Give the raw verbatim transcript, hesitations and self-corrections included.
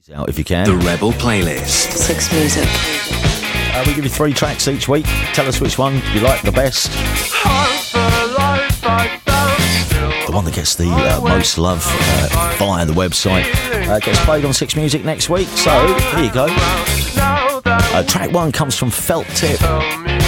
Out if you can. The Rebel Playlist. Six Music. Uh, we give you three tracks each week. Tell us which one you like the best. The one that gets the uh, most love uh, via the website uh, gets played on Six Music next week. So, here you go. Uh, track one comes from Felt Tip.